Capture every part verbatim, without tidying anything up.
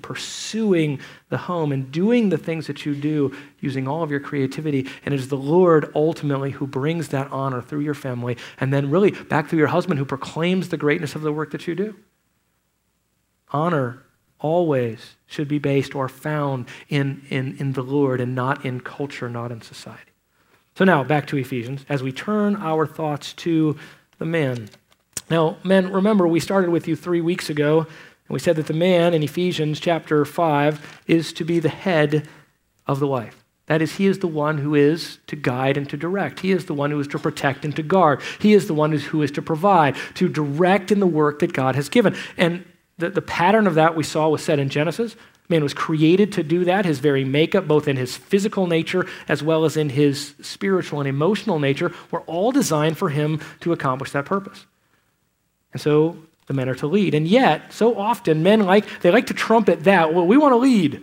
pursuing the home and doing the things that you do using all of your creativity. And it is the Lord ultimately who brings that honor through your family and then really back through your husband who proclaims the greatness of the work that you do. Honor always should be based or found in, in, in the Lord and not in culture, not in society. So now, back to Ephesians, as we turn our thoughts to the man. Now, men, remember, we started with you three weeks ago, and we said that the man in Ephesians chapter five is to be the head of the wife. That is, he is the one who is to guide and to direct. He is the one who is to protect and to guard. He is the one who is to provide, to direct in the work that God has given. And the, the pattern of that we saw was set in Genesis. Man was created to do that. His very makeup, both in his physical nature as well as in his spiritual and emotional nature, were all designed for him to accomplish that purpose. And so the men are to lead. And yet, so often, men like, they like to trumpet that, well, we want to lead.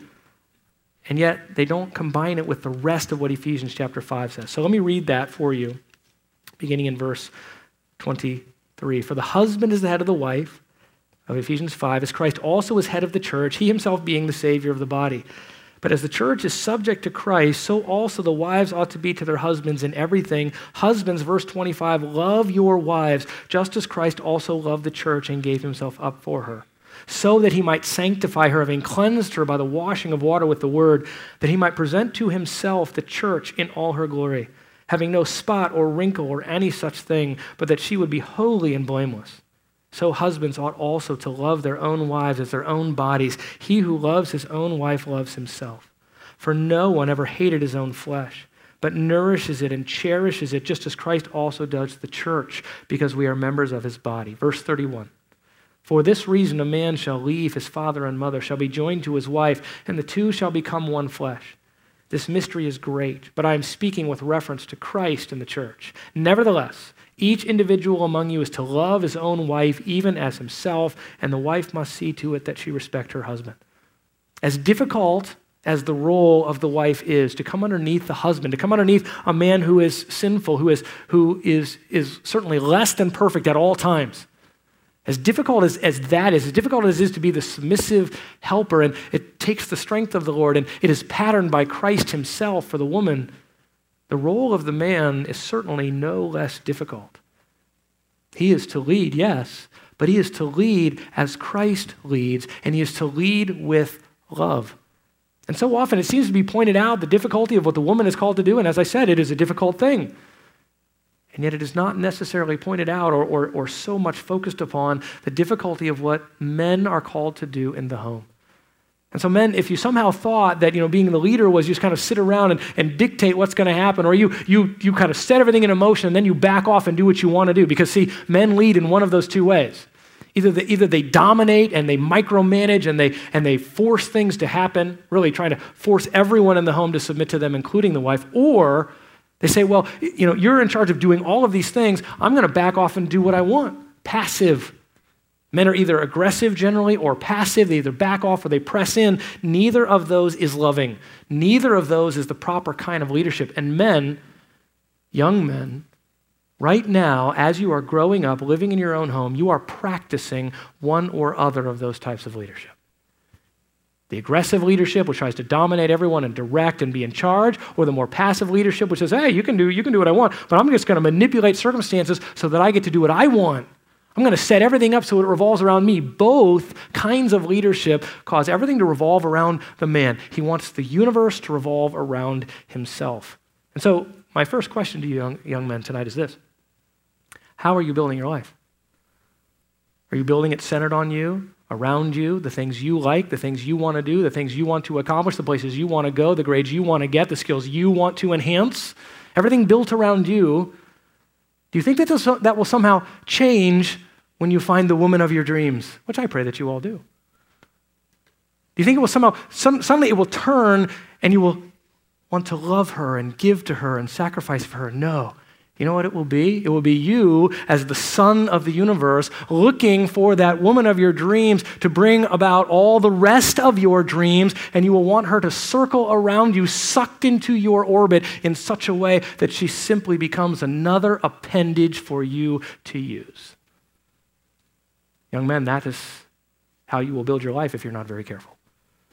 And yet, they don't combine it with the rest of what Ephesians chapter five says. So let me read that for you, beginning in verse twenty-three. For the husband is the head of the wife, of Ephesians five, as Christ also is head of the church, he himself being the Savior of the body. But as the church is subject to Christ, so also the wives ought to be to their husbands in everything. Husbands, verse twenty-five, love your wives, just as Christ also loved the church and gave himself up for her, so that he might sanctify her, having cleansed her by the washing of water with the word, that he might present to himself the church in all her glory, having no spot or wrinkle or any such thing, but that she would be holy and blameless. So husbands ought also to love their own wives as their own bodies. He who loves his own wife loves himself. For no one ever hated his own flesh, but nourishes it and cherishes it, just as Christ also does the church, because we are members of his body. Verse thirty-one. For this reason a man shall leave his father and mother, shall be joined to his wife, and the two shall become one flesh. This mystery is great, but I am speaking with reference to Christ and the church. Nevertheless, each individual among you is to love his own wife even as himself, and the wife must see to it that she respect her husband. As difficult as the role of the wife is to come underneath the husband, to come underneath a man who is sinful, who is, who is, is certainly less than perfect at all times, as difficult as, as that is, as difficult as it is to be the submissive helper, and it takes the strength of the Lord, and it is patterned by Christ himself for the woman, the role of the man is certainly no less difficult. He is to lead, yes, but he is to lead as Christ leads, and he is to lead with love. And so often it seems to be pointed out the difficulty of what the woman is called to do, and as I said, it is a difficult thing. And yet it is not necessarily pointed out or, or, or so much focused upon the difficulty of what men are called to do in the home. And so men, if you somehow thought that, you know, being the leader was just kind of sit around and, and dictate what's going to happen, or you, you, you kind of set everything in motion and then you back off and do what you want to do, because see, men lead in one of those two ways. Either they, either they dominate and they micromanage and they, and they force things to happen, really trying to force everyone in the home to submit to them, including the wife, or they say, well, you know, you're in charge of doing all of these things. I'm going to back off and do what I want. Passive. Men are either aggressive generally or passive. They either back off or they press in. Neither of those is loving. Neither of those is the proper kind of leadership. And men, young men, right now, as you are growing up, living in your own home, you are practicing one or other of those types of leadership. The aggressive leadership, which tries to dominate everyone and direct and be in charge, or the more passive leadership, which says, hey, you can do, you can do what I want, but I'm just going to manipulate circumstances so that I get to do what I want. I'm going to set everything up so it revolves around me. Both kinds of leadership cause everything to revolve around the man. He wants the universe to revolve around himself. And so my first question to you young, young men tonight is this. How are you building your life? Are you building it centered on you, around you, the things you like, the things you want to do, the things you want to accomplish, the places you want to go, the grades you want to get, the skills you want to enhance? Everything built around you. Do you think that this, that will somehow change when you find the woman of your dreams, which I pray that you all do? Do you think it will somehow, some, suddenly it will turn and you will want to love her and give to her and sacrifice for her? No. You know what it will be? It will be you as the son of the universe looking for that woman of your dreams to bring about all the rest of your dreams, and you will want her to circle around you, sucked into your orbit in such a way that she simply becomes another appendage for you to use. Young men, that is how you will build your life if you're not very careful.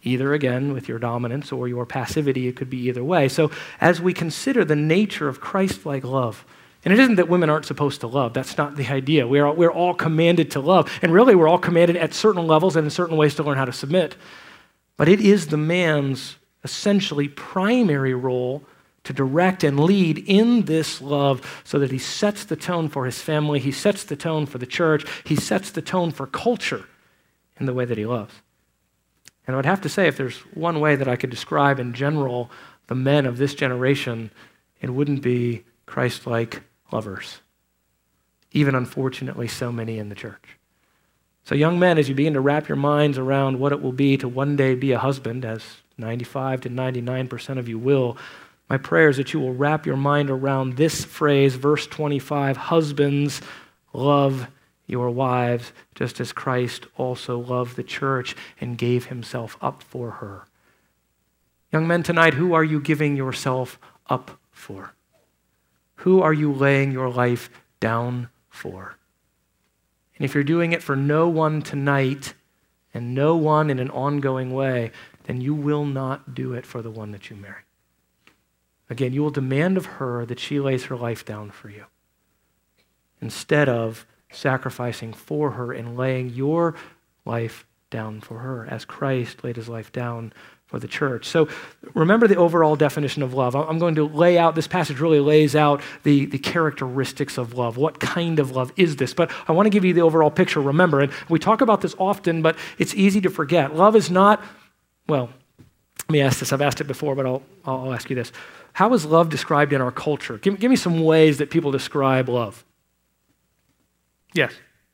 either, again, with your dominance or your passivity. It could be either way. So as we consider the nature of Christ-like love, and it isn't that women aren't supposed to love. That's not the idea. We're all, we're all commanded to love. And really, we're all commanded at certain levels and in certain ways to learn how to submit. But it is the man's essentially primary role to direct and lead in this love so that he sets the tone for his family, he sets the tone for the church, he sets the tone for culture in the way that he loves. And I would have to say, if there's one way that I could describe in general the men of this generation, it wouldn't be Christ-like lovers. Even, unfortunately, so many in the church. So young men, as you begin to wrap your minds around what it will be to one day be a husband, as ninety-five to ninety-nine percent of you will, my prayer is that you will wrap your mind around this phrase, verse twenty-five, husbands, love your wives, just as Christ also loved the church and gave himself up for her. Young men, tonight, who are you giving yourself up for? Who are you laying your life down for? And if you're doing it for no one tonight and no one in an ongoing way, then you will not do it for the one that you marry. Again, you will demand of her that she lays her life down for you instead of sacrificing for her and laying your life down for her as Christ laid his life down for the church. So remember the overall definition of love. I'm going to lay out, this passage really lays out the, the characteristics of love. What kind of love is this? But I want to give you the overall picture. Remember, and we talk about this often, but it's easy to forget. Love is not, well, let me ask this. I've asked it before, but I'll, I'll ask you this. How is love described in our culture? Give, give me some ways that people describe love. Yes.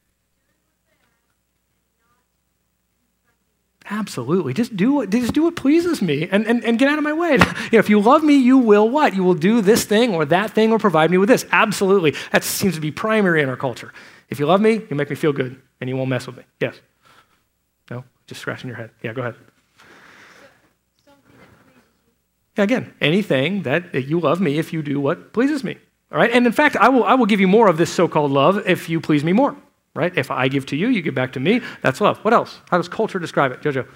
Absolutely. Just do what, just do what pleases me and, and, and get out of my way. You know, if you love me, you will what? You will do this thing or that thing or provide me with this. Absolutely. That seems to be primary in our culture. If you love me, you make me feel good and you won't mess with me. Yes? No? Just scratching your head. Yeah, go ahead. Yeah, again, anything that, that you love me if you do what pleases me. All right? And in fact, I will I will give you more of this so-called love if you please me more. Right? If I give to you, you give back to me. That's love. What else? How does culture describe it? Jojo?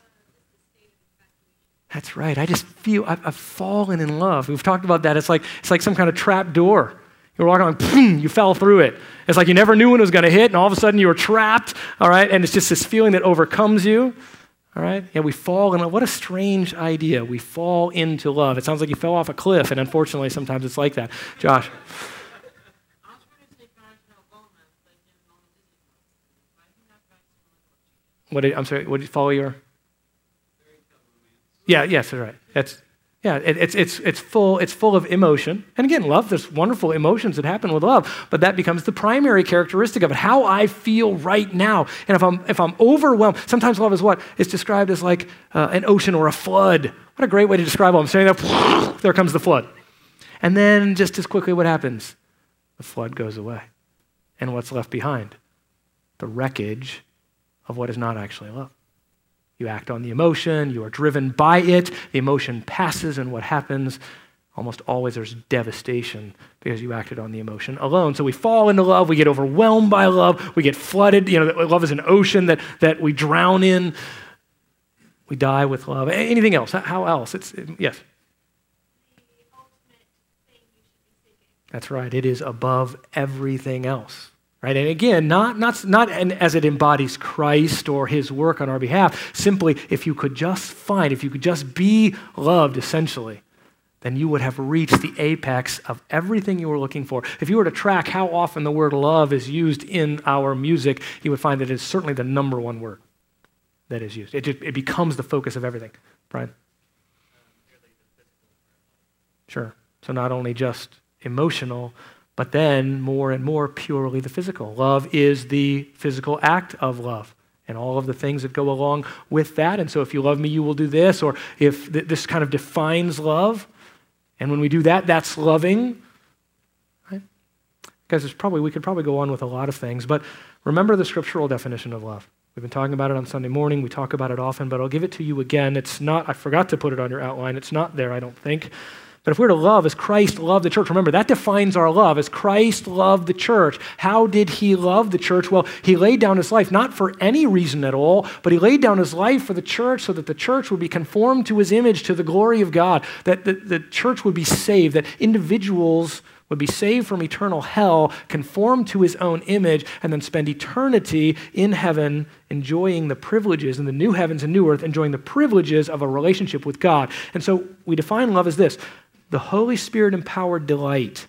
That's right. I just feel I've, I've fallen in love. We've talked about that. It's like it's like some kind of trap door. You're walking along, boom, you fell through it. It's like you never knew when it was going to hit, and all of a sudden you were trapped. All right? And it's just this feeling that overcomes you. All right? Yeah, we fall in love. What a strange idea. We fall into love. It sounds like you fell off a cliff, and unfortunately, sometimes it's like that. Josh? What did, I'm sorry, what did you follow your? Yeah, yes, that's right. That's, yeah, it, it's, it's, it's, full, it's full of emotion. And again, love, there's wonderful emotions that happen with love, but that becomes the primary characteristic of it, how I feel right now. And if I'm, if I'm overwhelmed, sometimes love is what? It's described as like uh, an ocean or a flood. What a great way to describe it. I'm saying that, there comes the flood. And then just as quickly what happens? The flood goes away. And what's left behind? The wreckage of what is not actually love. You act on the emotion, you are driven by it, the emotion passes, and what happens? Almost always there's devastation because you acted on the emotion alone. So we fall into love, we get overwhelmed by love, we get flooded. You know, love is an ocean that, that we drown in. We die with love. Anything else? How else? It's it, yes? That's right. It is above everything else. Right? And again, not, not, not as it embodies Christ or his work on our behalf, simply if you could just find, if you could just be loved, essentially, then you would have reached the apex of everything you were looking for. If you were to track how often the word love is used in our music, you would find that it's certainly the number one word that is used. It, just, it becomes the focus of everything. Brian? Sure. So not only just emotional, but then more and more purely the physical. Love is the physical act of love and all of the things that go along with that. And so if you love me, you will do this, or if th- this kind of defines love. And when we do that, that's loving. Right? Guys, there's probably, we could probably go on with a lot of things, but remember the scriptural definition of love. We've been talking about it on Sunday morning. We talk about it often, but I'll give it to you again. It's not, I forgot to put it on your outline. It's not there, I don't think. But if we're to love as Christ loved the church, remember, that defines our love. As Christ loved the church, how did he love the church? Well, he laid down his life, not for any reason at all, but he laid down his life for the church so that the church would be conformed to his image, to the glory of God, that the, the church would be saved, that individuals would be saved from eternal hell, conformed to his own image, and then spend eternity in heaven enjoying the privileges in the new heavens and new earth, enjoying the privileges of a relationship with God. And so we define love as this: the Holy Spirit-empowered delight.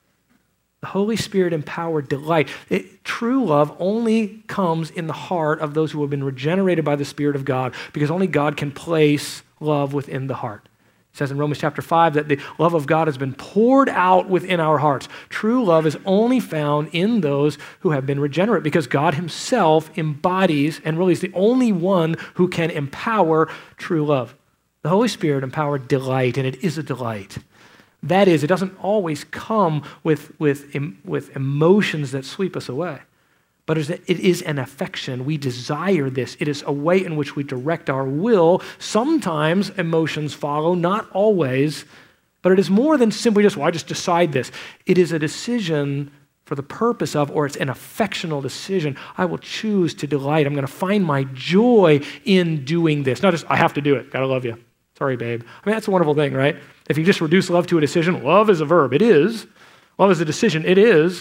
The Holy Spirit-empowered delight. It, true love only comes in the heart of those who have been regenerated by the Spirit of God, because only God can place love within the heart. It says in Romans chapter five that the love of God has been poured out within our hearts. True love is only found in those who have been regenerate, because God himself embodies and really is the only one who can empower true love. The Holy Spirit empowered delight, and it is a delight. That is, it doesn't always come with, with, with emotions that sweep us away, but it is an affection. We desire this. It is a way in which we direct our will. Sometimes emotions follow, not always, but it is more than simply just, well, I just decide this. It is a decision for the purpose of, or it's an affectional decision. I will choose to delight. I'm going to find my joy in doing this. Not just, I have to do it. Gotta love you. Sorry, babe. I mean, that's a wonderful thing, right? If you just reduce love to a decision, love is a verb. It is. Love is a decision. It is.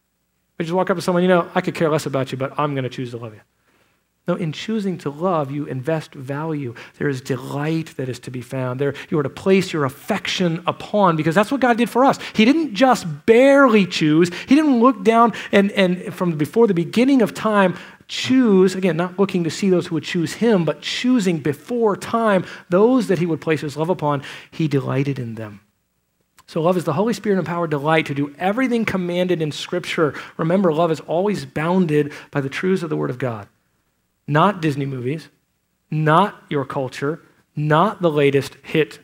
You just walk up to someone, you know, I could care less about you, but I'm going to choose to love you. No, in choosing to love, you invest value. There is delight that is to be found. There, you are to place your affection upon, because that's what God did for us. He didn't just barely choose. He didn't look down and, and from before the beginning of time, choose, again, not looking to see those who would choose him, but choosing before time those that he would place his love upon. He delighted in them. So love is the Holy Spirit-empowered delight to do everything commanded in Scripture. Remember, love is always bounded by the truths of the Word of God. Not Disney movies, not your culture, not the latest hit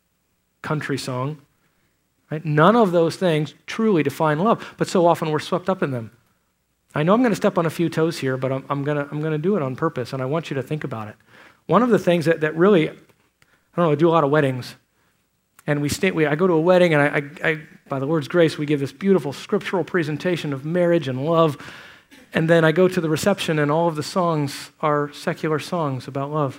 country song. Right? None of those things truly define love, but so often we're swept up in them. I know I'm going to step on a few toes here, but I'm, I'm going to I'm going to do it on purpose, and I want you to think about it. One of the things that, that really, I don't know, I do a lot of weddings. And we stay, we, I go to a wedding, and I, I, I, by the Lord's grace, we give this beautiful scriptural presentation of marriage and love. And then I go to the reception, and all of the songs are secular songs about love.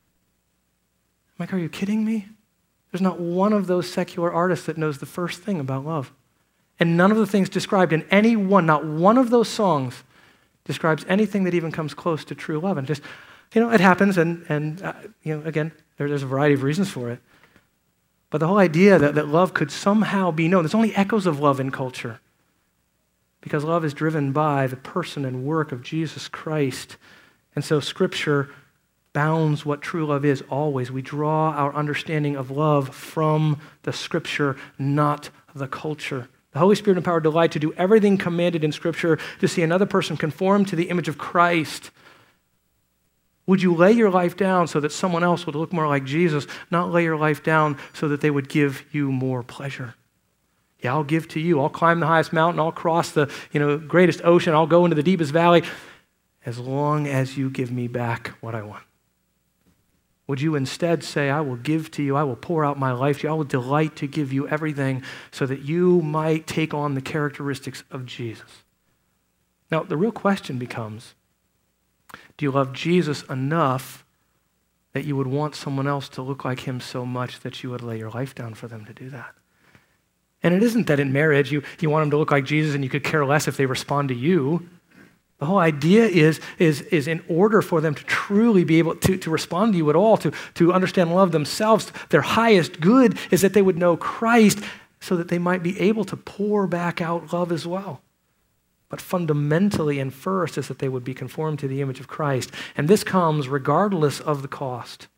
I'm like, are you kidding me? There's not one of those secular artists that knows the first thing about love. And none of the things described in any one, not one of those songs describes anything that even comes close to true love. And just, you know, it happens, and, and uh, you know, again, there, there's a variety of reasons for it. But the whole idea that, that love could somehow be known, there's only echoes of love in culture, because love is driven by the person and work of Jesus Christ. And so Scripture bounds what true love is always. We draw our understanding of love from the Scripture, not the culture. The Holy Spirit-empowered delight to do everything commanded in Scripture, to see another person conform to the image of Christ. Would you lay your life down so that someone else would look more like Jesus, not lay your life down so that they would give you more pleasure? Yeah, I'll give to you. I'll climb the highest mountain. I'll cross the you know, greatest ocean. I'll go into the deepest valley as long as you give me back what I want. Would you instead say, I will give to you, I will pour out my life to you, I will delight to give you everything so that you might take on the characteristics of Jesus? Now, the real question becomes, do you love Jesus enough that you would want someone else to look like him so much that you would lay your life down for them to do that? And it isn't that in marriage you, you want them to look like Jesus and you could care less if they respond to you. The whole idea is, is, is in order for them to truly be able to, to respond to you at all, to, to understand love themselves, their highest good is that they would know Christ so that they might be able to pour back out love as well. But fundamentally and first is that they would be conformed to the image of Christ. And this comes regardless of the cost.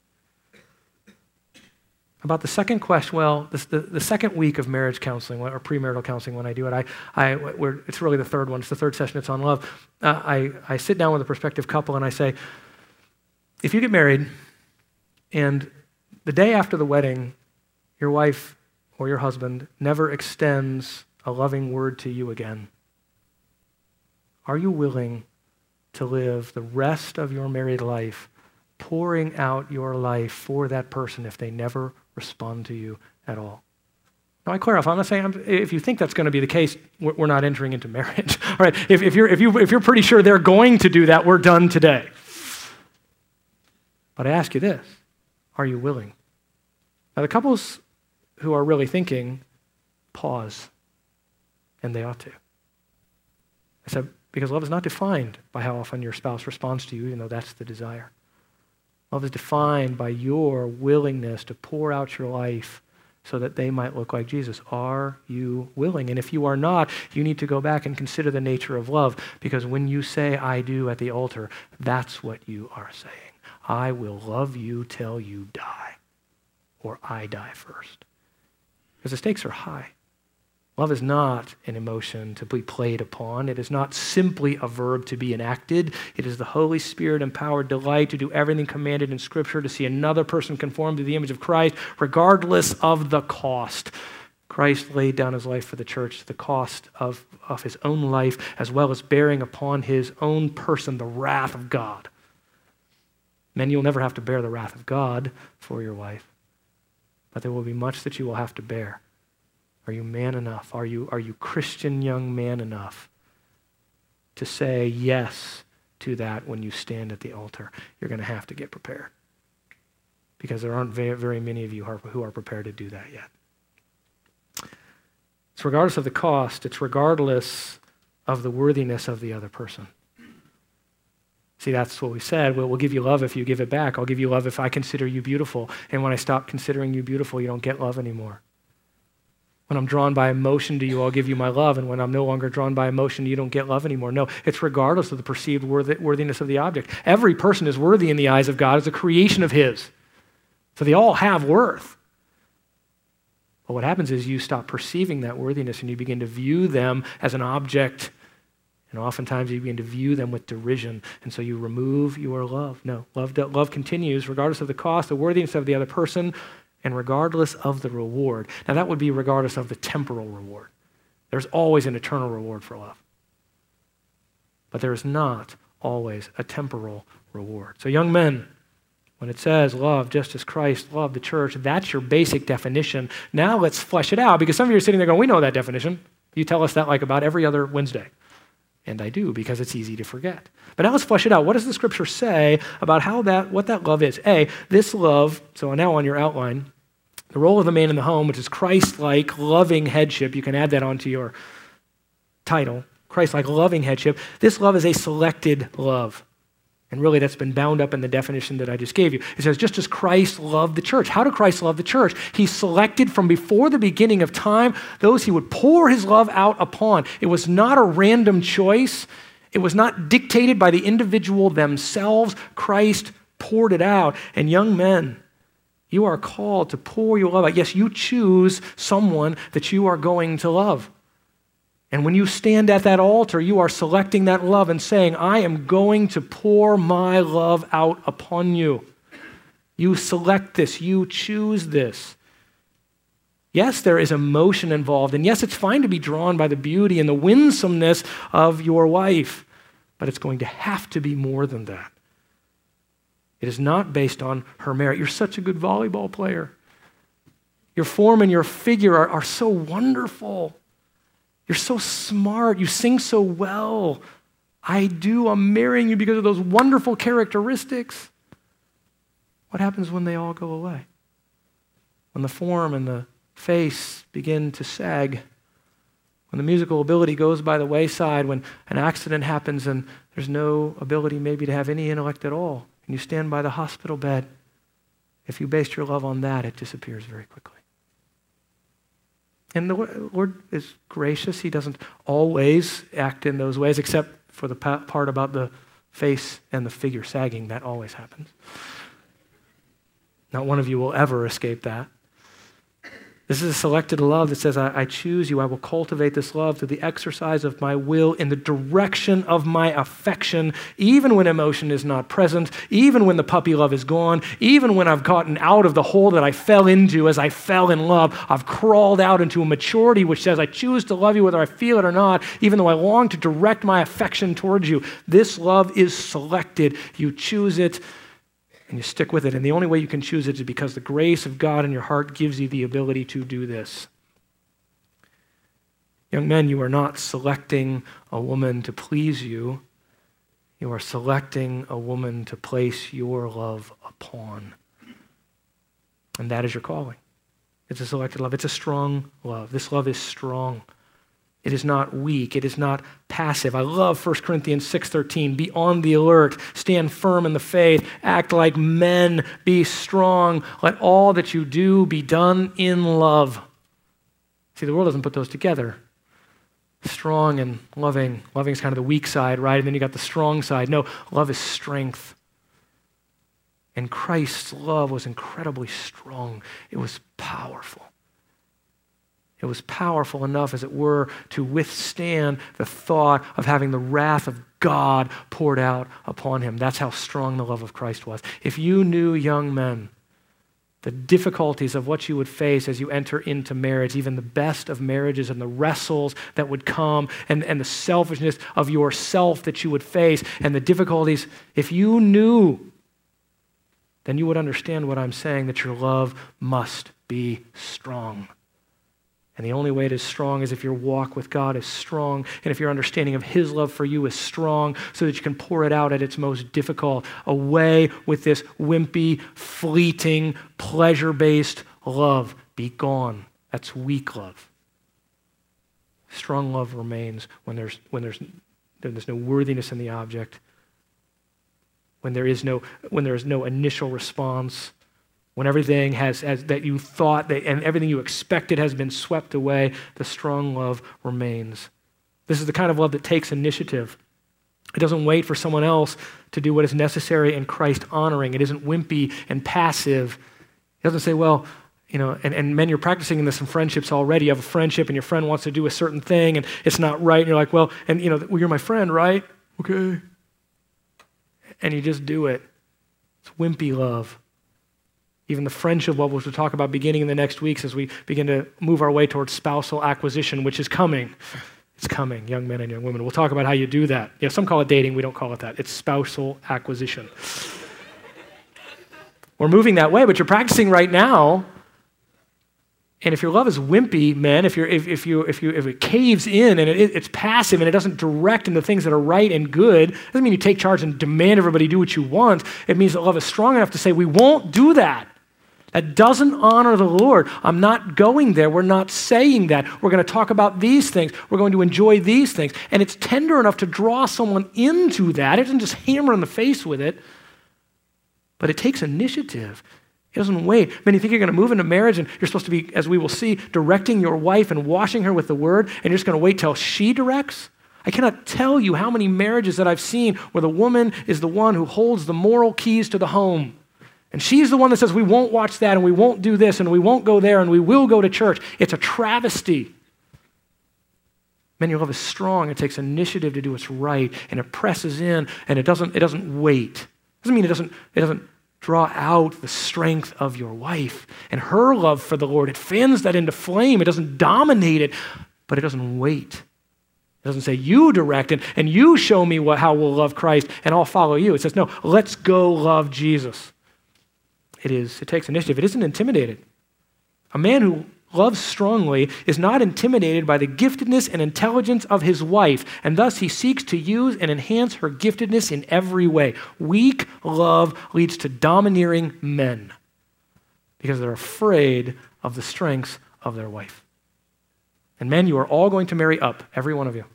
About the second question, well, the, the, the second week of marriage counseling or premarital counseling when I do it, I, I, we're, it's really the third one. It's the third session. It's on love. Uh, I, I sit down with a prospective couple and I say, if you get married and the day after the wedding, your wife or your husband never extends a loving word to you again, are you willing to live the rest of your married life pouring out your life for that person if they never respond to you at all? Now, I clarify, I'm not saying, I'm, if you think that's going to be the case, we're not entering into marriage. All right, if, if, you're, if, you, if you're pretty sure they're going to do that, we're done today. But I ask you this, are you willing? Now, the couples who are really thinking, pause, and they ought to. I said, because love is not defined by how often your spouse responds to you, even though that's the desire. Love is defined by your willingness to pour out your life so that they might look like Jesus. Are you willing? And if you are not, you need to go back and consider the nature of love, because when you say, I do at the altar, that's what you are saying. I will love you till you die, or I die first. Because the stakes are high. Love is not an emotion to be played upon. It is not simply a verb to be enacted. It is the Holy Spirit-empowered delight to do everything commanded in Scripture, to see another person conformed to the image of Christ, regardless of the cost. Christ laid down his life for the church, the cost of, of his own life, as well as bearing upon his own person the wrath of God. Men, you'll never have to bear the wrath of God for your wife, but there will be much that you will have to bear. Are you man enough? Are you, are you Christian young man enough to say yes to that when you stand at the altar? You're going to have to get prepared, because there aren't very, very many of you who are, who are prepared to do that yet. It's regardless of the cost. It's regardless of the worthiness of the other person. See, that's what we said. Well, we'll give you love if you give it back. I'll give you love if I consider you beautiful. And when I stop considering you beautiful, you don't get love anymore. When I'm drawn by emotion to you, I'll give you my love. And when I'm no longer drawn by emotion, you don't get love anymore. No, it's regardless of the perceived worthiness of the object. Every person is worthy in the eyes of God as a creation of his. So they all have worth. But what happens is you stop perceiving that worthiness and you begin to view them as an object. And oftentimes you begin to view them with derision. And so you remove your love. No, love, love continues regardless of the cost, the worthiness of the other person, and regardless of the reward. Now that would be regardless of the temporal reward. There's always an eternal reward for love. But there is not always a temporal reward. So young men, when it says love just as Christ loved the church, that's your basic definition. Now let's flesh it out, because some of you are sitting there going, we know that definition. You tell us that like about every other Wednesday. And I do, because it's easy to forget. But now let's flesh it out. What does the Scripture say about how that, what that love is? A, this love, so now on your outline, the role of the man in the home, which is Christ-like loving headship. You can add that onto your title, Christ-like loving headship. This love is a selected love. And really that's been bound up in the definition that I just gave you. It says, just as Christ loved the church. How did Christ love the church? He selected from before the beginning of time those he would pour his love out upon. It was not a random choice. It was not dictated by the individual themselves. Christ poured it out. And young men, you are called to pour your love out. Yes, you choose someone that you are going to love. And when you stand at that altar, you are selecting that love and saying, I am going to pour my love out upon you. You select this. You choose this. Yes, there is emotion involved. And yes, it's fine to be drawn by the beauty and the winsomeness of your wife. But it's going to have to be more than that. It is not based on her merit. You're such a good volleyball player. Your form and your figure are, are so wonderful. You're so smart. You sing so well. I do. I'm marrying you because of those wonderful characteristics. What happens when they all go away? When the form and the face begin to sag? When the musical ability goes by the wayside? When an accident happens and there's no ability maybe to have any intellect at all? And you stand by the hospital bed. If you based your love on that, it disappears very quickly. And the Lord is gracious. He doesn't always act in those ways, except for the part about the face and the figure sagging. That always happens. Not one of you will ever escape that. This is a selected love that says, I, I choose you. I will cultivate this love through the exercise of my will in the direction of my affection, even when emotion is not present, even when the puppy love is gone, even when I've gotten out of the hole that I fell into as I fell in love. I've crawled out into a maturity which says, I choose to love you whether I feel it or not, even though I long to direct my affection towards you. This love is selected. You choose it. And you stick with it. And the only way you can choose it is because the grace of God in your heart gives you the ability to do this. Young men, you are not selecting a woman to please you. You are selecting a woman to place your love upon. And that is your calling. It's a selected love. It's a strong love. This love is strong. It is not weak. It is not passive. I love First Corinthians six thirteen. Be on the alert. Stand firm in the faith. Act like men. Be strong. Let all that you do be done in love. See, the world doesn't put those together. Strong and loving. Loving is kind of the weak side, right? And then you got the strong side. No, love is strength. And Christ's love was incredibly strong. It was powerful. It was powerful enough, as it were, to withstand the thought of having the wrath of God poured out upon him. That's how strong the love of Christ was. If you knew, young men, the difficulties of what you would face as you enter into marriage, even the best of marriages and the wrestles that would come and, and the selfishness of yourself that you would face and the difficulties, if you knew, then you would understand what I'm saying, that your love must be strong. And the only way it is strong is if your walk with God is strong and if your understanding of his love for you is strong so that you can pour it out at its most difficult. Away with this wimpy, fleeting, pleasure-based love. Be gone. That's weak love. Strong love remains when there's, when there's, when there's no worthiness in the object, when there is no, when there is no initial response, when everything has, has that you thought that, and everything you expected has been swept away, the strong love remains. This is the kind of love that takes initiative. It doesn't wait for someone else to do what is necessary in Christ honoring. It isn't wimpy and passive. It doesn't say, well, you know, and, and men, you're practicing this in friendships already. You have a friendship and your friend wants to do a certain thing and it's not right. And you're like, well, and you know, well, you're my friend, right? Okay. And you just do it. It's wimpy love. Even the friendship love, which we'll talk about beginning in the next weeks as we begin to move our way towards spousal acquisition, which is coming. It's coming, young men and young women. We'll talk about how you do that. Yeah, some call it dating. We don't call it that. It's spousal acquisition. We're moving that way, but you're practicing right now. And if your love is wimpy, men, if you're if, if you if you if it caves in and it, it's passive and it doesn't direct into things that are right and good, doesn't mean you take charge and demand everybody do what you want. It means that love is strong enough to say, we won't do that. That doesn't honor the Lord. I'm not going there. We're not saying that. We're going to talk about these things. We're going to enjoy these things. And it's tender enough to draw someone into that. It doesn't just hammer in the face with it, but it takes initiative. It doesn't wait. Man, you think you're going to move into marriage and you're supposed to be, as we will see, directing your wife and washing her with the word, and you're just going to wait till she directs? I cannot tell you how many marriages that I've seen where the woman is the one who holds the moral keys to the home. And she's the one that says, we won't watch that, and we won't do this, and we won't go there, and we will go to church. It's a travesty. Man, your love is strong. It takes initiative to do what's right, and it presses in, and it doesn't, it doesn't wait. It doesn't mean it doesn't, it doesn't draw out the strength of your wife and her love for the Lord. It fans that into flame. It doesn't dominate it, but it doesn't wait. It doesn't say, you direct it, and you show me what, how we'll love Christ, and I'll follow you. It says, no, let's go love Jesus. It is, it takes initiative. It isn't intimidated. A man who loves strongly is not intimidated by the giftedness and intelligence of his wife, and thus he seeks to use and enhance her giftedness in every way. Weak love leads to domineering men because they're afraid of the strengths of their wife. And men, you are all going to marry up, every one of you.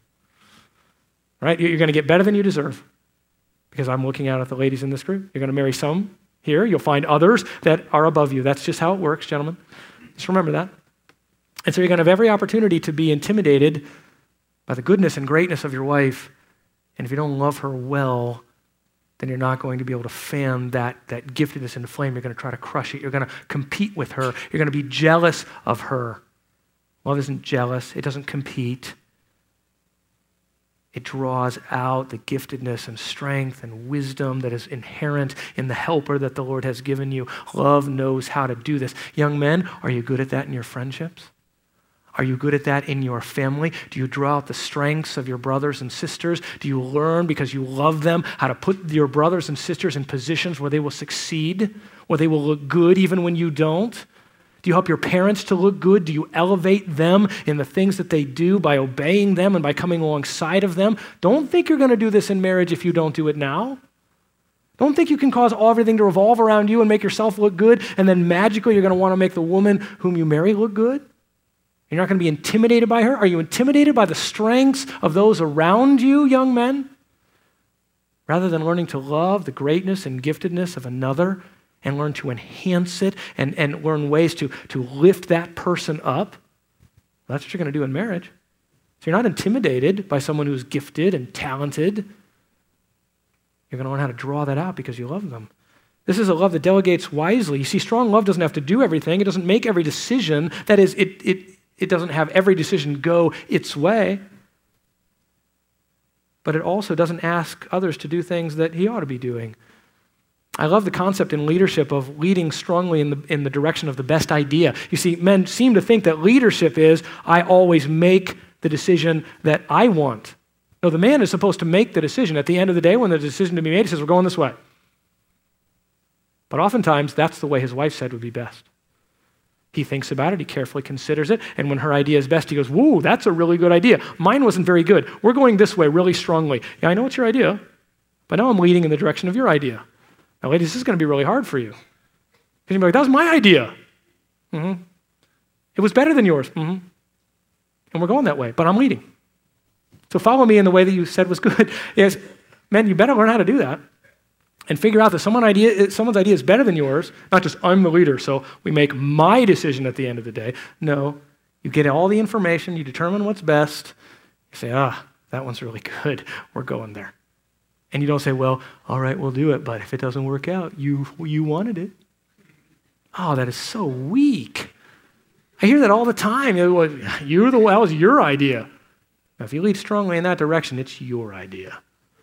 Right? You're going to get better than you deserve because I'm looking out at the ladies in this group. You're going to marry some here. You'll find others that are above you. That's just how it works, gentlemen. Just remember that. And so you're going to have every opportunity to be intimidated by the goodness and greatness of your wife. And if you don't love her well, then you're not going to be able to fan that, that giftedness into flame. You're going to try to crush it. You're going to compete with her. You're going to be jealous of her. Love isn't jealous. It doesn't compete. It draws out the giftedness and strength and wisdom that is inherent in the helper that the Lord has given you. Love knows how to do this. Young men, are you good at that in your friendships? Are you good at that in your family? Do you draw out the strengths of your brothers and sisters? Do you learn, because you love them, how to put your brothers and sisters in positions where they will succeed, where they will look good even when you don't? Do you help your parents to look good? Do you elevate them in the things that they do by obeying them and by coming alongside of them? Don't think you're going to do this in marriage if you don't do it now. Don't think you can cause everything to revolve around you and make yourself look good, and then magically you're going to want to make the woman whom you marry look good. You're not going to be intimidated by her. Are you intimidated by the strengths of those around you, young men? Rather than learning to love the greatness and giftedness of another and learn to enhance it and, and learn ways to, to lift that person up, that's what you're going to do in marriage. So you're not intimidated by someone who's gifted and talented. You're going to learn how to draw that out because you love them. This is a love that delegates wisely. You see, strong love doesn't have to do everything. It doesn't make every decision. That is, it, it, it doesn't have every decision go its way. But it also doesn't ask others to do things that he ought to be doing. I love the concept in leadership of leading strongly in the, in the direction of the best idea. You see, men seem to think that leadership is, I always make the decision that I want. No, the man is supposed to make the decision. At the end of the day, when the decision to be made, he says, we're going this way. But oftentimes, that's the way his wife said would be best. He thinks about it, he carefully considers it, and when her idea is best, he goes, whoa, that's a really good idea. Mine wasn't very good. We're going this way really strongly. Yeah, I know it's your idea, but now I'm leading in the direction of your idea. Now, ladies, this is going to be really hard for you. Because you'll be like, that was my idea. Mm-hmm. It was better than yours. Mm-hmm. And we're going that way, but I'm leading. So follow me in the way that you said was good. Yes, men, you better learn how to do that. And figure out that someone idea, someone's idea is better than yours, not just I'm the leader, so we make my decision at the end of the day. No, you get all the information, you determine what's best, you say, ah, that one's really good, we're going there. And you don't say, well, all right, we'll do it, but if it doesn't work out, you, you wanted it. Oh, that is so weak. I hear that all the time. You're the, that was your idea. Now, if you lead strongly in that direction, it's your idea.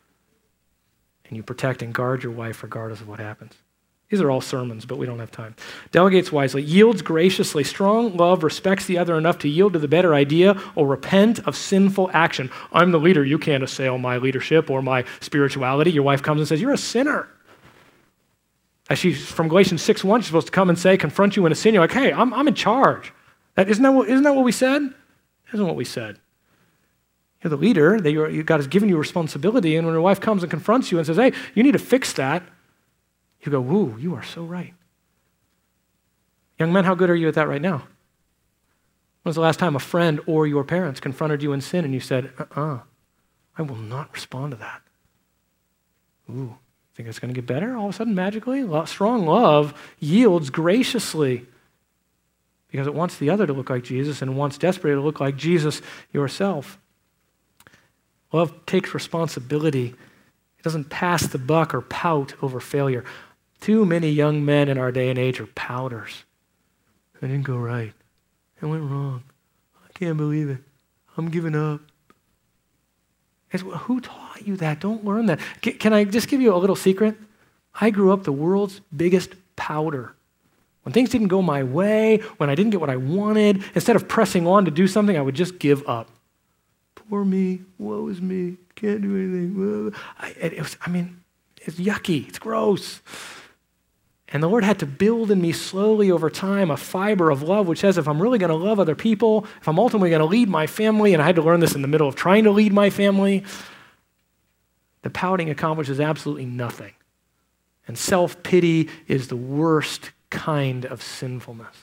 And you protect and guard your wife regardless of what happens. These are all sermons, but we don't have time. Delegates wisely, yields graciously. Strong love respects the other enough to yield to the better idea or repent of sinful action. I'm the leader. You can't assail my leadership or my spirituality. Your wife comes and says, you're a sinner. As she's from Galatians six one, she's supposed to come and say, confront you in a sin. You're like, hey, I'm, I'm in charge. That, isn't, that what, isn't that what we said? That isn't what we said. You're the leader. That you're, God has given you responsibility. And when your wife comes and confronts you and says, hey, you need to fix that, you go, woo, you are so right. Young men, how good are you at that right now? When was the last time a friend or your parents confronted you in sin and you said, uh-uh, I will not respond to that? Ooh, think it's going to get better all of a sudden magically? Strong love yields graciously because it wants the other to look like Jesus and wants desperately to look like Jesus yourself. Love takes responsibility. It doesn't pass the buck or pout over failure. Too many young men in our day and age are pouters. I didn't go right. I went wrong. I can't believe it. I'm giving up. It's, who taught you that? Don't learn that. Can, can I just give you a little secret? I grew up the world's biggest pouter. When things didn't go my way, when I didn't get what I wanted, instead of pressing on to do something, I would just give up. Poor me, woe is me, can't do anything. I, it was, I mean, it's yucky, it's gross. And the Lord had to build in me slowly over time a fiber of love, which says if I'm really going to love other people, if I'm ultimately going to lead my family, and I had to learn this in the middle of trying to lead my family, the pouting accomplishes absolutely nothing. And self-pity is the worst kind of sinfulness.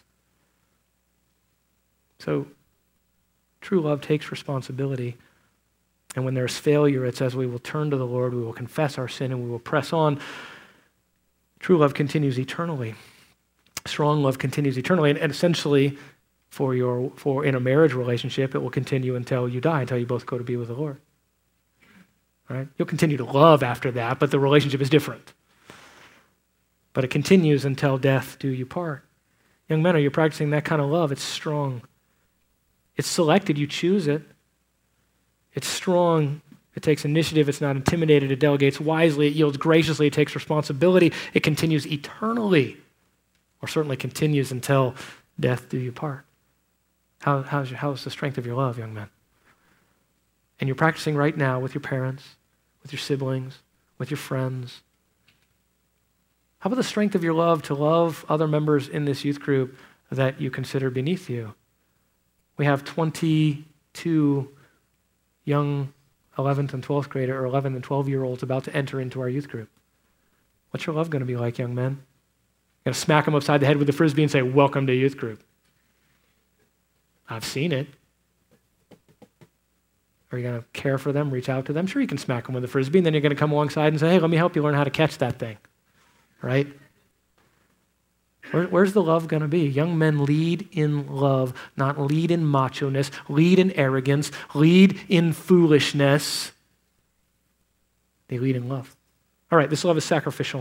So, true love takes responsibility. And when there's failure, it says we will turn to the Lord, we will confess our sin, and we will press on. True love continues eternally. Strong love continues eternally. And, and essentially, for your for in a marriage relationship, it will continue until you die, until you both go to be with the Lord. Right? You'll continue to love after that, but the relationship is different. But it continues until death do you part. Young men, are you practicing that kind of love? It's strong. It's selected. You choose it. It's strong. It takes initiative. It's not intimidated. It delegates wisely. It yields graciously. It takes responsibility. It continues eternally, or certainly continues until death do you part. How, how's, your, how's the strength of your love, young men? And you're practicing right now with your parents, with your siblings, with your friends. How about the strength of your love to love other members in this youth group that you consider beneath you. We have twenty-two young eleventh and twelfth grader or eleven and twelve-year-olds about to enter into our youth group. What's your love going to be like, young men? You're going to smack them upside the head with the Frisbee and say, welcome to youth group. I've seen it. Are you going to care for them, reach out to them? Sure, you can smack them with a Frisbee, and then you're going to come alongside and say, hey, let me help you learn how to catch that thing, right? Where, where's the love going to be? Young men lead in love, not lead in macho-ness, lead in arrogance, lead in foolishness. They lead in love. All right, this love is sacrificial.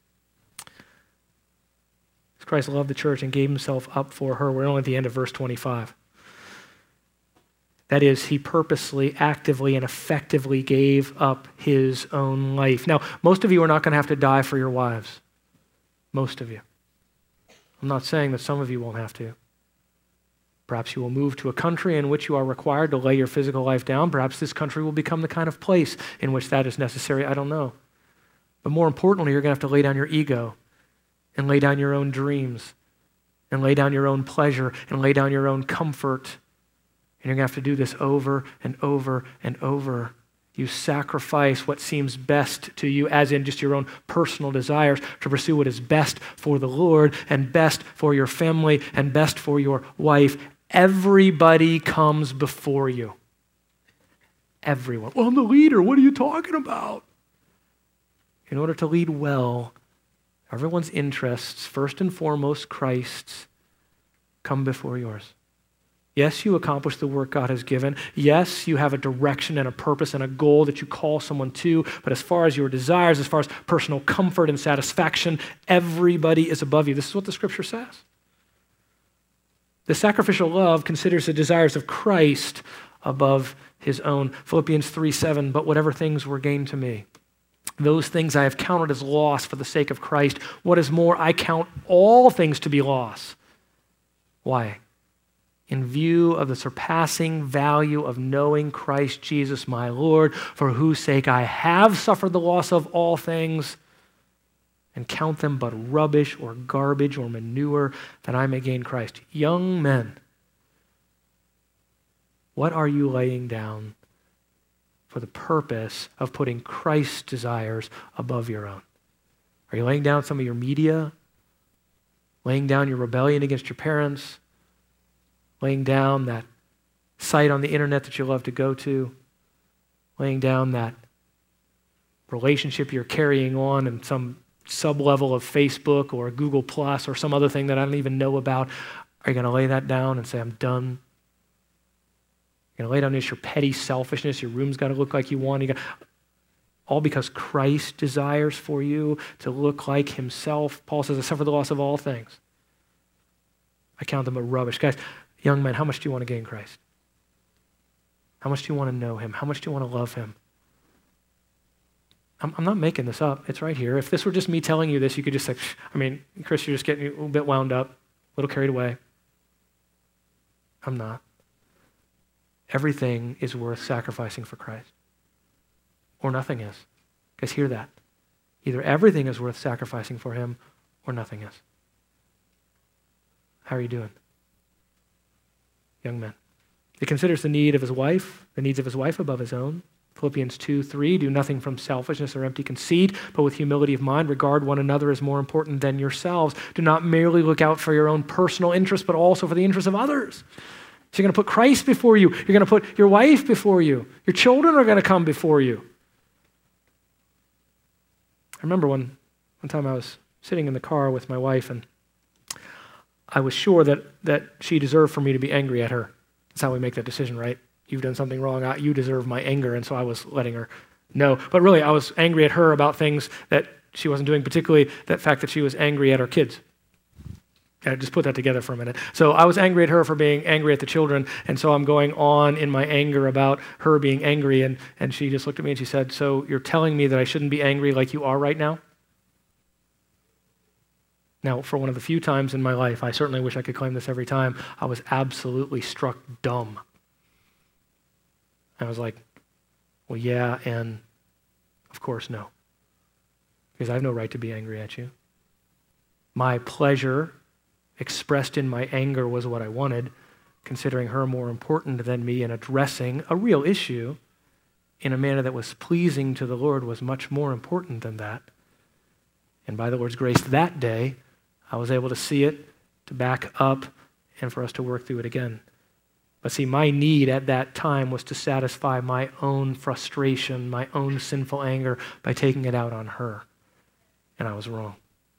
Christ loved the church and gave himself up for her. We're only at the end of verse twenty-five. That is, he purposely, actively, and effectively gave up his own life. Now, most of you are not going to have to die for your wives. Most of you. I'm not saying that some of you won't have to. Perhaps you will move to a country in which you are required to lay your physical life down. Perhaps this country will become the kind of place in which that is necessary. I don't know. But more importantly, you're going to have to lay down your ego and lay down your own dreams and lay down your own pleasure and lay down your own comfort. And you're going to have to do this over and over and over. You sacrifice what seems best to you, as in just your own personal desires, to pursue what is best for the Lord and best for your family and best for your wife. Everybody comes before you. Everyone. Well, I'm the leader. What are you talking about? In order to lead well, everyone's interests, first and foremost Christ's, come before yours. Yes, you accomplish the work God has given. Yes, you have a direction and a purpose and a goal that you call someone to. But as far as your desires, as far as personal comfort and satisfaction, everybody is above you. This is what the scripture says. The sacrificial love considers the desires of Christ above his own. Philippians three seven, but whatever things were gained to me, those things I have counted as loss for the sake of Christ. What is more, I count all things to be loss. Why? In view of the surpassing value of knowing Christ Jesus my Lord, for whose sake I have suffered the loss of all things, and count them but rubbish or garbage or manure, that I may gain Christ. Young men, what are you laying down for the purpose of putting Christ's desires above your own? Are you laying down some of your media? Laying down your rebellion against your parents? Laying down that site on the internet that you love to go to? Laying down that relationship you're carrying on in some sub-level of Facebook or Google Plus or some other thing that I don't even know about? Are you going to lay that down and say, I'm done? You're going to lay down just your petty selfishness. Your room's got to look like you want. You got, all because Christ desires for you to look like himself. Paul says, I suffer the loss of all things. I count them as rubbish. Guys, young men, how much do you want to gain Christ? How much do you want to know him? How much do you want to love him? I'm, I'm not making this up. It's right here. If this were just me telling you this, you could just say, I mean, Chris, you're just getting a little bit wound up, a little carried away. I'm not. Everything is worth sacrificing for Christ. Or nothing is. Guys, hear that. Either everything is worth sacrificing for him or nothing is. How are you doing? Young men. He considers the need of his wife, the needs of his wife above his own. Philippians two three, do nothing from selfishness or empty conceit, but with humility of mind, regard one another as more important than yourselves. Do not merely look out for your own personal interests, but also for the interests of others. So you're going to put Christ before you. You're going to put your wife before you. Your children are going to come before you. I remember one, one time I was sitting in the car with my wife, and I was sure that, that she deserved for me to be angry at her. That's how we make that decision, right? You've done something wrong. I, you deserve my anger, and so I was letting her know. But really, I was angry at her about things that she wasn't doing, particularly that fact that she was angry at our kids. I just put that together for a minute. So I was angry at her for being angry at the children, and so I'm going on in my anger about her being angry, and, and she just looked at me and she said, so you're telling me that I shouldn't be angry like you are right now? Now, for one of the few times in my life, I certainly wish I could claim this every time, I was absolutely struck dumb. I was like, well, yeah, and of course, no. Because I have no right to be angry at you. My pleasure expressed in my anger was what I wanted, considering her more important than me and addressing a real issue in a manner that was pleasing to the Lord was much more important than that. And by the Lord's grace that day, I was able to see it, to back up, and for us to work through it again. But see, my need at that time was to satisfy my own frustration, my own sinful anger by taking it out on her. And I was wrong.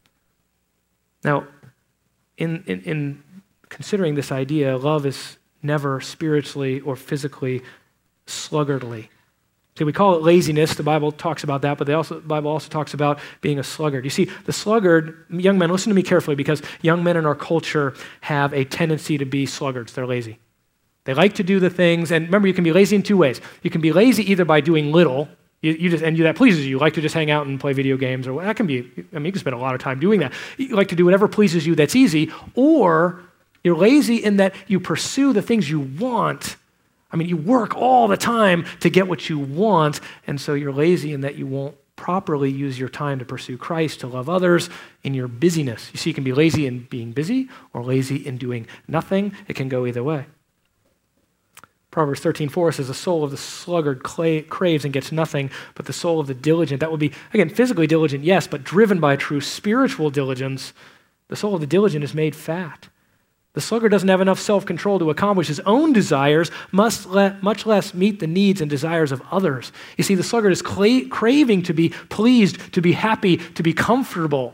Now, in, in, in considering this idea, love is never spiritually or physically sluggardly. See, we call it laziness. The Bible talks about that, but the also, Bible also talks about being a sluggard. You see, the sluggard, young men, listen to me carefully, because young men in our culture have a tendency to be sluggards. They're lazy. They like to do the things, and remember, you can be lazy in two ways. You can be lazy either by doing little, you, you just and you, that pleases you. You like to just hang out and play video games, or that can be, I mean, you can spend a lot of time doing that. You like to do whatever pleases you that's easy, or you're lazy in that you pursue the things you want. I mean, you work all the time to get what you want, and so you're lazy in that you won't properly use your time to pursue Christ, to love others in your busyness. You see, you can be lazy in being busy or lazy in doing nothing. It can go either way. Proverbs thirteen four says, the soul of the sluggard craves and gets nothing, but the soul of the diligent, that will be, again, physically diligent, yes, but driven by true spiritual diligence, the soul of the diligent is made fat. The sluggard doesn't have enough self-control to accomplish his own desires, must let, much less meet the needs and desires of others. You see, the sluggard is cla- craving to be pleased, to be happy, to be comfortable.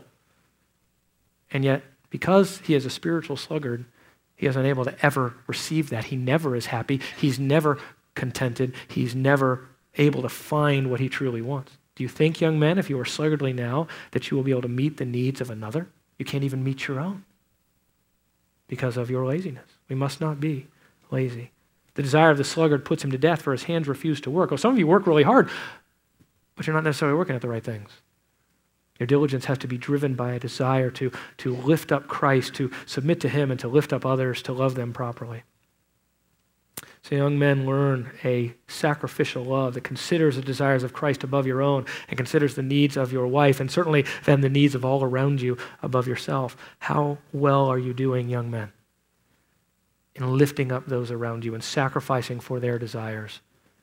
And yet, because he is a spiritual sluggard, he is unable to ever receive that. He never is happy. He's never contented. He's never able to find what he truly wants. Do you think, young men, if you are sluggardly now, that you will be able to meet the needs of another? You can't even meet your own because of your laziness. We must not be lazy. The desire of the sluggard puts him to death, for his hands refuse to work. Well, some of you work really hard, but you're not necessarily working at the right things. Your diligence has to be driven by a desire to, to lift up Christ, to submit to him, and to lift up others, to love them properly. So young men, learn a sacrificial love that considers the desires of Christ above your own and considers the needs of your wife, and certainly then the needs of all around you above yourself. How well are you doing, young men, in lifting up those around you and sacrificing for their desires,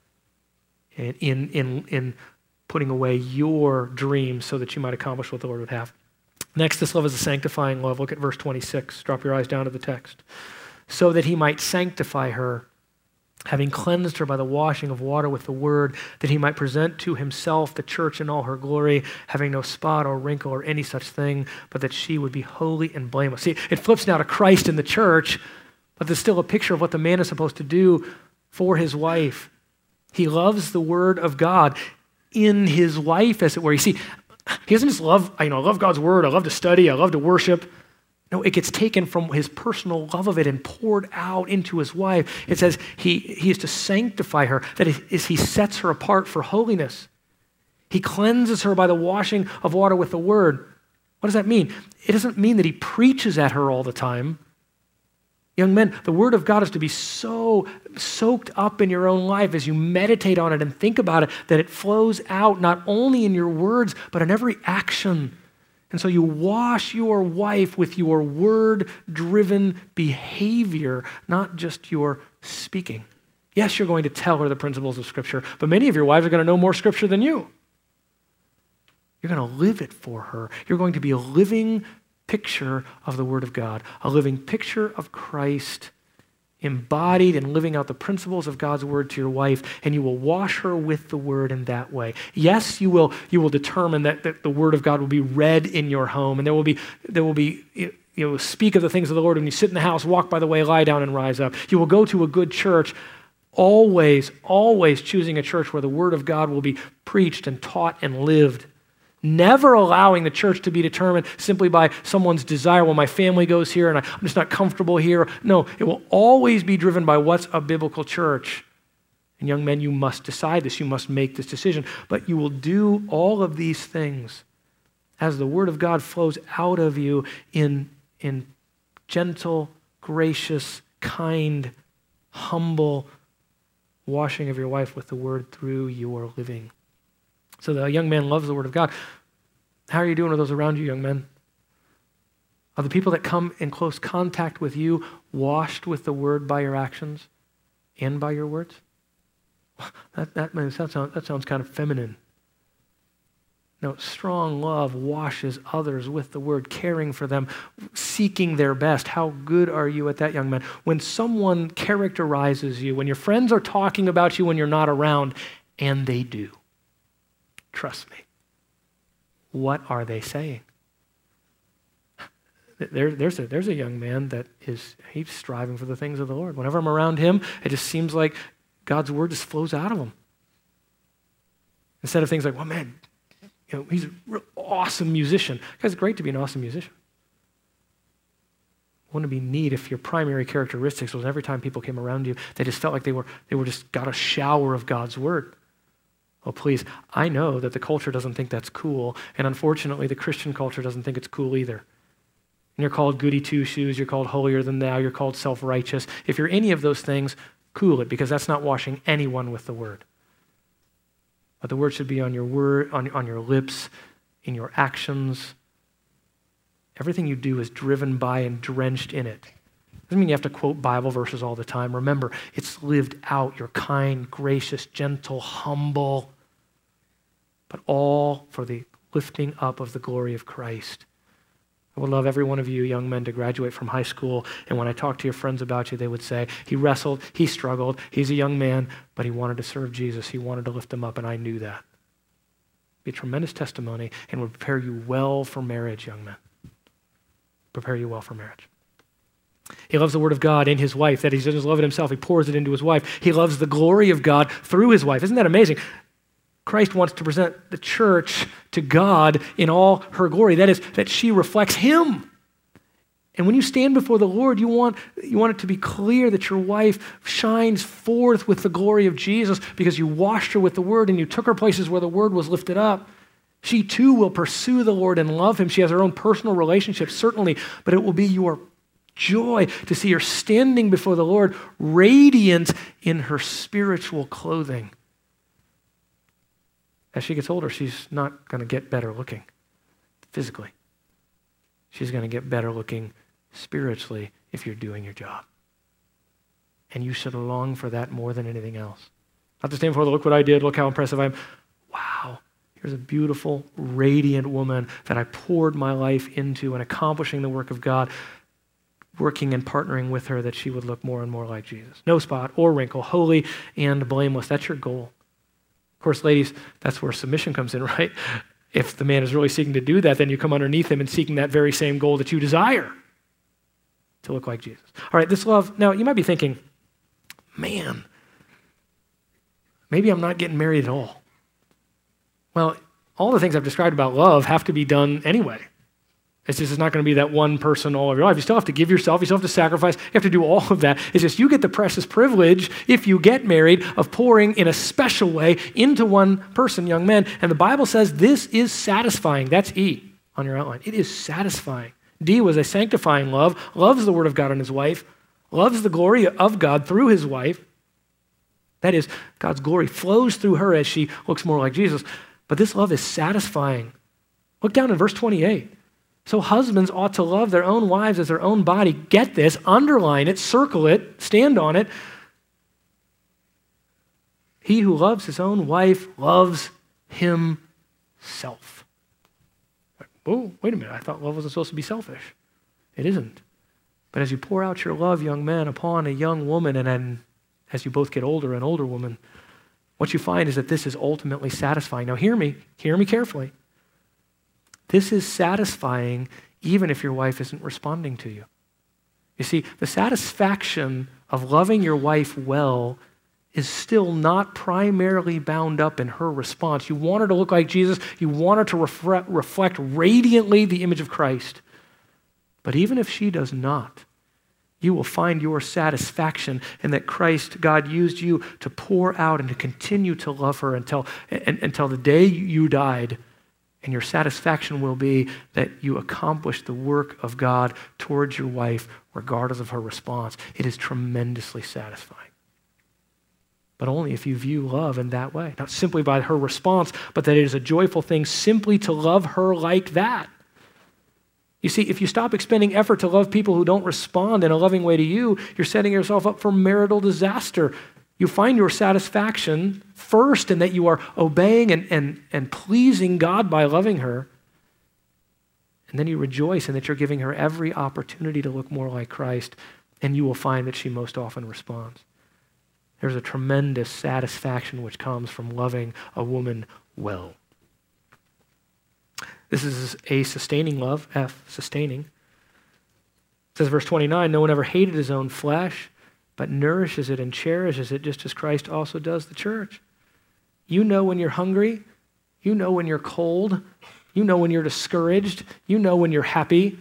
and in, in, in putting away your dreams so that you might accomplish what the Lord would have? Next, this love is a sanctifying love. Look at verse twenty-six. Drop your eyes down to the text. So that he might sanctify her, having cleansed her by the washing of water with the word, that he might present to himself the church in all her glory, having no spot or wrinkle or any such thing, but that she would be holy and blameless. See, it flips now to Christ in the church, but there's still a picture of what the man is supposed to do for his wife. He loves the word of God in his wife, as it were. You see, he doesn't just love, you know, I love God's word, I love to study, I love to worship. No, it gets taken from his personal love of it and poured out into his wife. It says he, he is to sanctify her, that is, he sets her apart for holiness. He cleanses her by the washing of water with the word. What does that mean? It doesn't mean that he preaches at her all the time. Young men, the word of God is to be so soaked up in your own life as you meditate on it and think about it, that it flows out not only in your words, but in every action. And so you wash your wife with your word-driven behavior, not just your speaking. Yes, you're going to tell her the principles of Scripture, but many of your wives are going to know more Scripture than you. You're going to live it for her. You're going to be a living picture of the Word of God, a living picture of Christ, embodied and living out the principles of God's word to your wife, and you will wash her with the word in that way. Yes, you will you will determine that, that the word of God will be read in your home, and there will be there will be you know, speak of the things of the Lord when you sit in the house, walk by the way, lie down and rise up. You will go to a good church, always, always choosing a church where the word of God will be preached and taught and lived. Never allowing the church to be determined simply by someone's desire. Well, my family goes here and I, I'm just not comfortable here. No, it will always be driven by what's a biblical church. And young men, you must decide this. You must make this decision. But you will do all of these things as the word of God flows out of you in, in gentle, gracious, kind, humble washing of your wife with the word through your living. So the young man loves the word of God. How are you doing with those around you, young men? Are the people that come in close contact with you washed with the word by your actions and by your words? That, that, that, sounds, that sounds kind of feminine. No, strong love washes others with the word, caring for them, seeking their best. How good are you at that, young man? When someone characterizes you, when your friends are talking about you when you're not around, and they do, trust me, what are they saying? There, there's, a, there's a young man that is, he's striving for the things of the Lord. Whenever I'm around him, it just seems like God's word just flows out of him. Instead of things like, well, man, you know, he's an real awesome musician. It's great to be an awesome musician. Wouldn't it be neat if your primary characteristics was every time people came around you, they just felt like they were they were just got a shower of God's word? Oh, please, I know that the culture doesn't think that's cool, and unfortunately, the Christian culture doesn't think it's cool either. And you're called goody two-shoes, you're called holier than thou, you're called self-righteous. If you're any of those things, cool it, because that's not washing anyone with the word. But the word should be on your word, on, on your lips, in your actions. Everything you do is driven by and drenched in it. Doesn't mean you have to quote Bible verses all the time. Remember, it's lived out. You're kind, gracious, gentle, humble, but all for the lifting up of the glory of Christ. I would love every one of you young men to graduate from high school, and when I talk to your friends about you, they would say, he wrestled, he struggled, he's a young man, but he wanted to serve Jesus, he wanted to lift him up, and I knew that. It'd be a tremendous testimony and would prepare you well for marriage, young men. Prepare you well for marriage. He loves the word of God in his wife, that he doesn't love it himself, he pours it into his wife. He loves the glory of God through his wife. Isn't that amazing? Christ wants to present the church to God in all her glory. That is, that she reflects him. And when you stand before the Lord, you want, you want it to be clear that your wife shines forth with the glory of Jesus because you washed her with the word and you took her places where the word was lifted up. She too will pursue the Lord and love him. She has her own personal relationship, certainly, but it will be your joy to see her standing before the Lord, radiant in her spiritual clothing. As she gets older, she's not going to get better looking physically. She's going to get better looking spiritually if you're doing your job. And you should long for that more than anything else. Not to stand before, look what I did, look how impressive I am. Wow, here's a beautiful, radiant woman that I poured my life into and accomplishing the work of God, working and partnering with her that she would look more and more like Jesus. No spot or wrinkle, holy and blameless. That's your goal. Of course, ladies, that's where submission comes in, right? If the man is really seeking to do that, then you come underneath him and seeking that very same goal that you desire, to look like Jesus. All right, this love, now you might be thinking, man, maybe I'm not getting married at all. Well, all the things I've described about love have to be done anyway. It's just it's not going to be that one person all of your life. You still have to give yourself. You still have to sacrifice. You have to do all of that. It's just you get the precious privilege, if you get married, of pouring in a special way into one person, young men. And the Bible says this is satisfying. That's E on your outline. It is satisfying. D was a sanctifying love, loves the word of God in his wife, loves the glory of God through his wife. That is, God's glory flows through her as she looks more like Jesus. But this love is satisfying. Look down in verse twenty-eight. So husbands ought to love their own wives as their own body. Get this, underline it, circle it, stand on it. He who loves his own wife loves himself. Oh, wait a minute, I thought love wasn't supposed to be selfish. It isn't. But as you pour out your love, young man, upon a young woman, and then as you both get older, an older woman, what you find is that this is ultimately satisfying. Now hear me, hear me carefully. This is satisfying even if your wife isn't responding to you. You see, the satisfaction of loving your wife well is still not primarily bound up in her response. You want her to look like Jesus. You want her to refre- reflect radiantly the image of Christ. But even if she does not, you will find your satisfaction in that Christ, God used you to pour out and to continue to love her until, and, until the day you died. And your satisfaction will be that you accomplished the work of God towards your wife regardless of her response. It is tremendously satisfying. But only if you view love in that way. Not simply by her response, but that it is a joyful thing simply to love her like that. You see, if you stop expending effort to love people who don't respond in a loving way to you, you're setting yourself up for marital disaster. You find your satisfaction first in that you are obeying and, and, and pleasing God by loving her. And then you rejoice in that you're giving her every opportunity to look more like Christ, and you will find that she most often responds. There's a tremendous satisfaction which comes from loving a woman well. This is a sustaining love, F, sustaining. It says, verse twenty-nine, no one ever hated his own flesh, but nourishes it and cherishes it just as Christ also does the church. You know when you're hungry. You know when you're cold. You know when you're discouraged. You know when you're happy.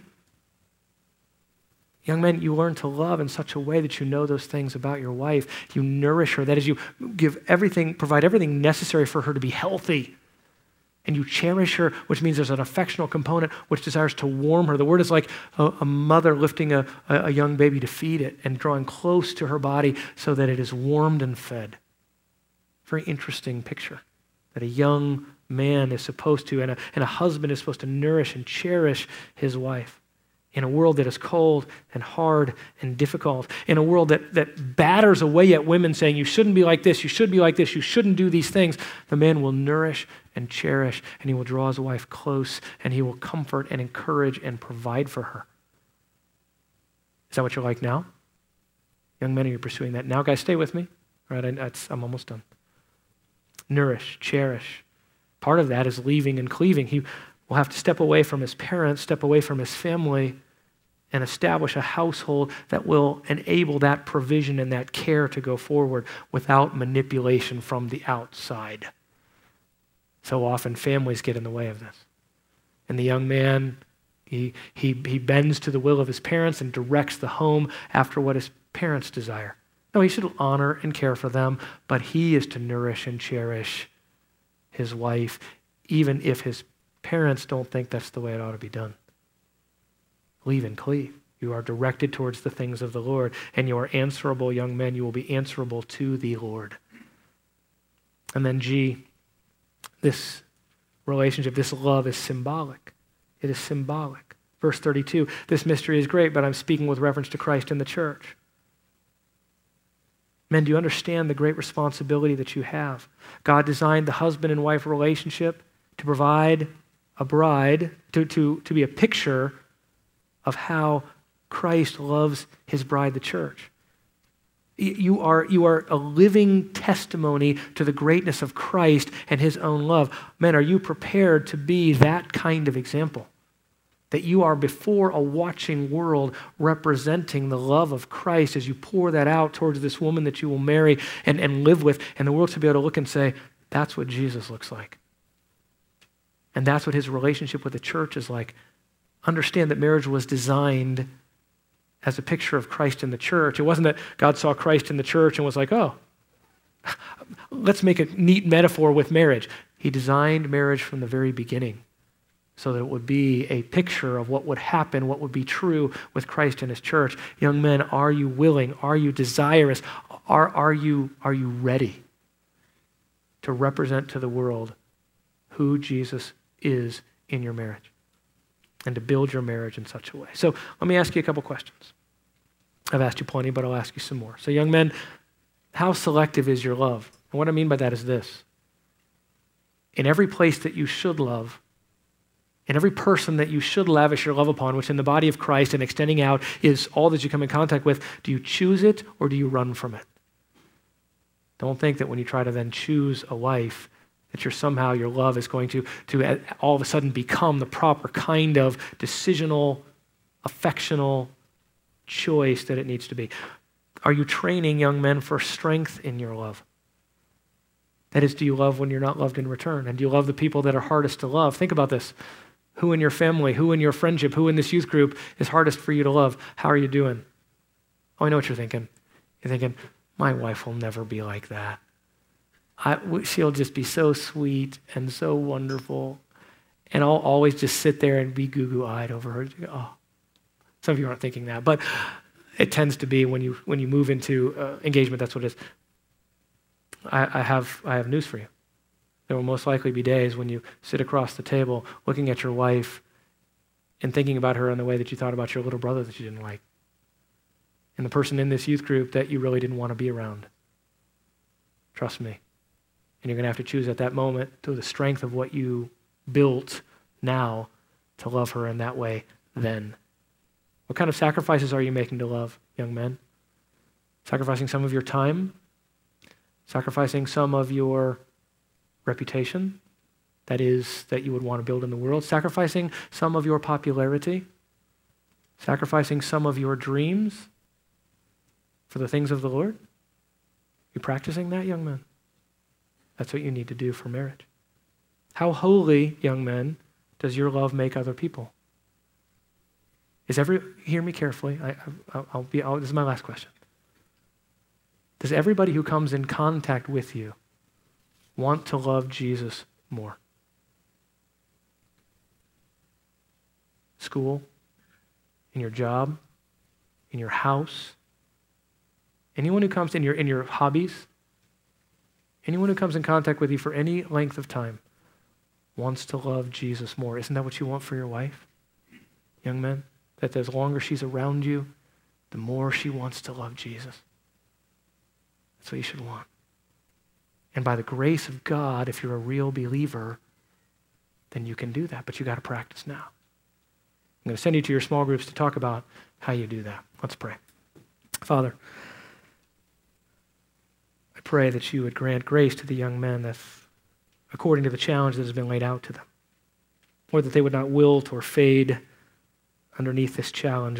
Young men, you learn to love in such a way that you know those things about your wife. You nourish her. That is, you give everything, provide everything necessary for her to be healthy. And you cherish her, which means there's an affectional component which desires to warm her. The word is like a, a mother lifting a, a young baby to feed it and drawing close to her body so that it is warmed and fed. Very interesting picture that a young man is supposed to, and a, and a husband is supposed to nourish and cherish his wife. In a world that is cold and hard and difficult, in a world that, that batters away at women saying, you shouldn't be like this, you should be like this, you shouldn't do these things, the man will nourish and cherish, and he will draw his wife close, and he will comfort and encourage and provide for her. Is that what you're like now? Young men, are you pursuing that now? Guys, stay with me. All right, I, I'm almost done. Nourish, cherish. Part of that is leaving and cleaving. He will have to step away from his parents, step away from his family, and establish a household that will enable that provision and that care to go forward without manipulation from the outside. So often families get in the way of this. And the young man, he, he, he bends to the will of his parents and directs the home after what his parents desire. No, he should honor and care for them, but he is to nourish and cherish his wife, even if his parents don't think that's the way it ought to be done. Leave and cleave. You are directed towards the things of the Lord, and you are answerable, young men. You will be answerable to the Lord. And then G, this relationship, this love is symbolic. It is symbolic. Verse thirty-two, this mystery is great, but I'm speaking with reference to Christ and the church. Men, do you understand the great responsibility that you have? God designed the husband and wife relationship to provide a bride, to, to, to be a picture of how Christ loves his bride, the church. You are, you are a living testimony to the greatness of Christ and his own love. Men, are you prepared to be that kind of example? That you are before a watching world representing the love of Christ as you pour that out towards this woman that you will marry and, and live with, and the world to be able to look and say, that's what Jesus looks like. And that's what his relationship with the church is like. Understand that marriage was designed as a picture of Christ in the church. It wasn't that God saw Christ in the church and was like, oh, let's make a neat metaphor with marriage. He designed marriage from the very beginning so that it would be a picture of what would happen, what would be true with Christ and his church. Young men, are you willing? Are you desirous? Are, are, you, are you ready to represent to the world who Jesus is in your marriage and to build your marriage in such a way? So let me ask you a couple questions. I've asked you plenty, but I'll ask you some more. So young men, how selective is your love? And what I mean by that is this. In every place that you should love, in every person that you should lavish your love upon, which in the body of Christ and extending out is all that you come in contact with, do you choose it or do you run from it? Don't think that when you try to then choose a wife, that you're somehow, your love is going to, to all of a sudden become the proper kind of decisional, affectional choice that it needs to be. Are you training young men for strength in your love? That is, do you love when you're not loved in return? And do you love the people that are hardest to love? Think about this. Who in your family, who in your friendship, who in this youth group is hardest for you to love? How are you doing? Oh, I know what you're thinking. You're thinking, my wife will never be like that. I, she'll just be so sweet and so wonderful. And I'll always just sit there and be goo-goo-eyed over her. Oh, some of you aren't thinking that, but it tends to be when you when you move into uh, engagement, that's what it is. I, I have I have news for you. There will most likely be days when you sit across the table looking at your wife and thinking about her in the way that you thought about your little brother that you didn't like, and the person in this youth group that you really didn't want to be around. Trust me. And you're going to have to choose at that moment, through the strength of what you built now, to love her in that way then. What kind of sacrifices are you making to love, young men? Sacrificing some of your time? Sacrificing some of your reputation? That is, that you would want to build in the world? Sacrificing some of your popularity? Sacrificing some of your dreams for the things of the Lord? You practicing that, young men? That's what you need to do for marriage. How holy, young men, does your love make other people? Is every, hear me carefully, I, I, I'll be, I'll, this is my last question. Does everybody who comes in contact with you want to love Jesus more? School, in your job, in your house, anyone who comes in your, in your hobbies, anyone who comes in contact with you for any length of time wants to love Jesus more. Isn't that what you want for your wife, young men? That the longer she's around you, the more she wants to love Jesus. That's what you should want. And by the grace of God, if you're a real believer, then you can do that, but you got to practice now. I'm going to send you to your small groups to talk about how you do that. Let's pray. Father, I pray that you would grant grace to the young men that, according to the challenge that has been laid out to them, or that they would not wilt or fade underneath this challenge,